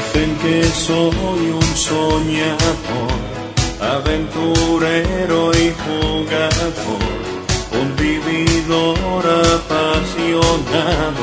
Dicen que soy un soñador, aventurero y jugador, un vividor apasionado.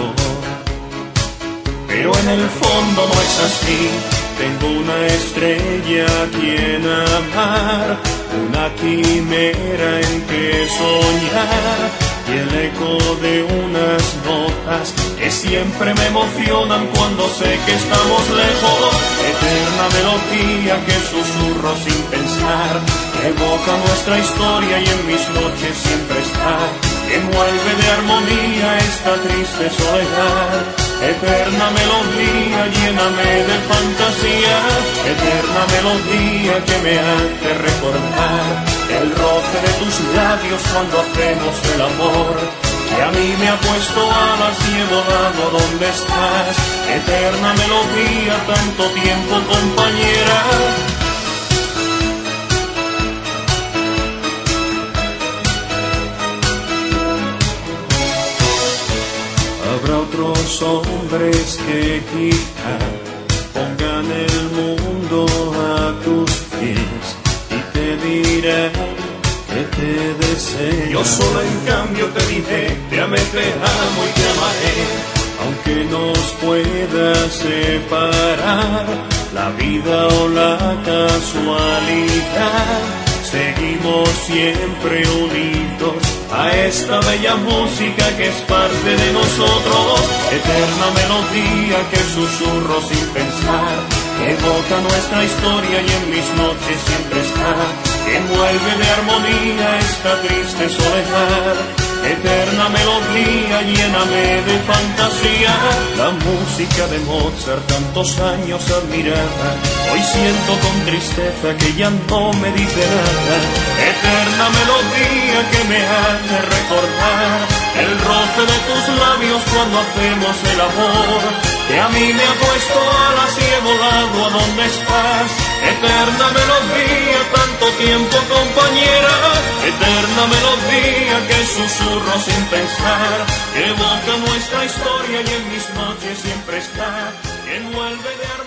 Pero en el fondo no es así. Tengo una estrella a quien amar, una quimera en que soñar, y el eco de unas notas que siempre me emocionan cuando sé que estamos lejos. Eterna melodía que susurro sin pensar, que evoca nuestra historia y en mis noches siempre está, que envuelve de armonía esta triste soledad. Eterna melodía, lléname de fantasía, eterna melodía que me hace recordar el roce de tus labios cuando hacemos el amor, que a mí me ha puesto alas y he volado donde estás. Eterna melodía, tanto tiempo compañera. Habrá otros hombres que quizá pongan el mundo a tus pies y te dirán que te deseo. Yo solo en cambio te diré, te amé, te amo y te amaré. Aunque nos pueda separar la vida o la casualidad, seguimos siempre unidos a esta bella música que es parte de nosotros. Eterna melodía que susurro sin pensar, que evoca nuestra historia y en mis noches siempre está, que envuelve de armonía esta triste soledad. Eterna melodía, lléname de fantasía. La música de Mozart, tantos años admirada, hoy siento con tristeza que ya no me dice nada. Eterna melodía que me hace recordar el roce de tus labios cuando hacemos el amor, que a mí me ha puesto alas y he volado a donde estás. Eterna melodía, tanto tiempo compañera. Eterna melodía que susurro sin pensar, que evoca nuestra historia y en mis noches siempre está, que envuelve de armonía.